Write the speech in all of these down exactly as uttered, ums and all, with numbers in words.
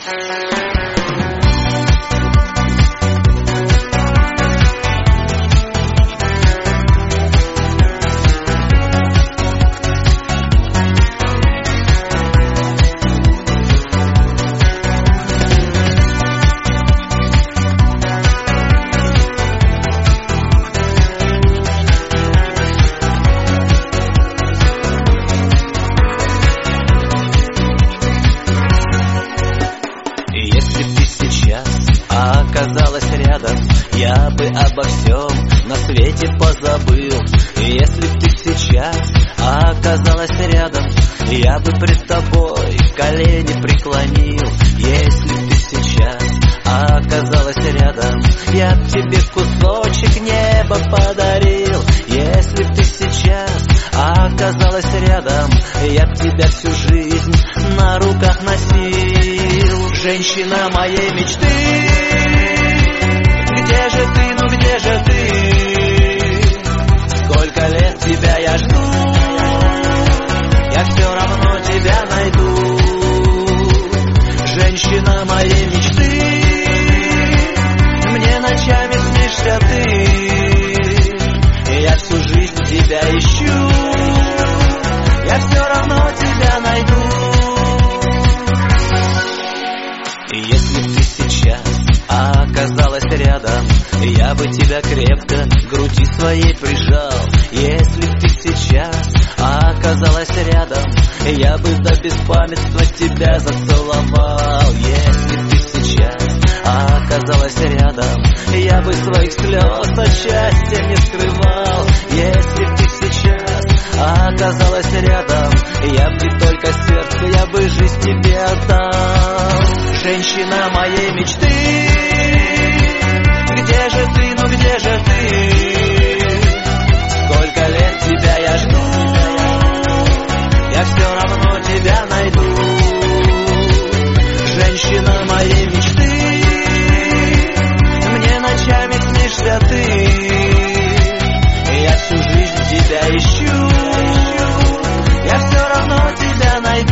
Оказалась рядом, я бы обо всем на свете позабыл. Если б ты сейчас оказалась рядом, я бы пред тобой колени преклонил. Если б ты сейчас оказалась рядом, я б тебе кусочек неба подарил. Если б ты сейчас оказалась рядом, я б тебя всю жизнь на руках носил. Женщина моей мечты, где же ты, ну где же ты? Сколько лет тебя я жду, я все равно тебя найду. Женщина моей мечты, мне ночами снишься ты, я всю жизнь тебя ищу, я все равно тебя найду. Если б ты сейчас оказалась рядом, я бы тебя крепко к груди своей прижал. Если б ты сейчас оказалась рядом, я бы до беспамятства тебя зацеловал. Если б ты сейчас оказалась рядом, я бы своих слез от счастья не скрывал. Если б ты сейчас оказалась рядом, я бы не только сердце, я бы жизнь тебе отдал. Женщина моей мечты, где же ты, ну где же ты? Сколько лет тебя я жду, я все равно тебя найду. Женщина моей мечты, мне ночами снишься ты, я всю жизнь тебя ищу, я все равно тебя найду.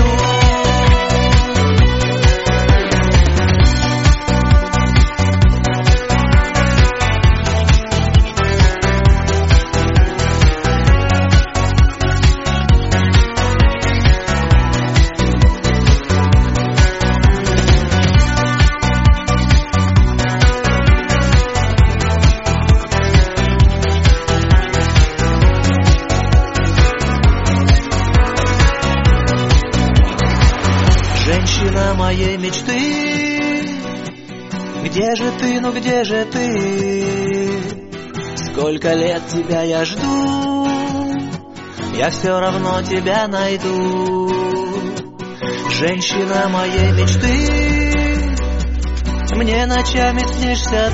Женщина моей мечты, где же ты, ну где же ты? Сколько лет тебя я жду, я все равно тебя найду. Женщина моей мечты, мне ночами снишься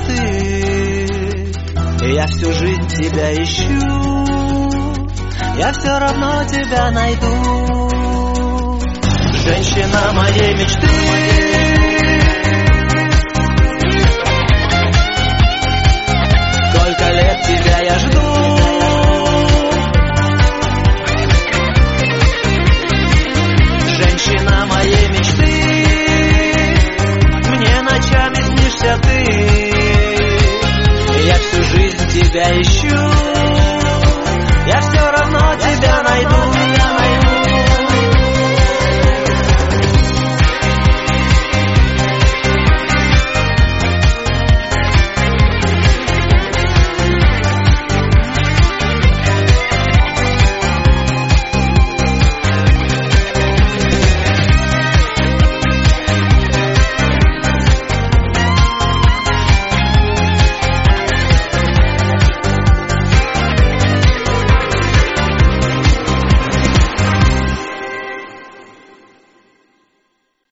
ты, я всю жизнь тебя ищу, я все равно тебя найду. Женщина моей мечты, сколько лет тебя я жду, женщина моей мечты, мне ночами снишься ты, я всю жизнь тебя ищу,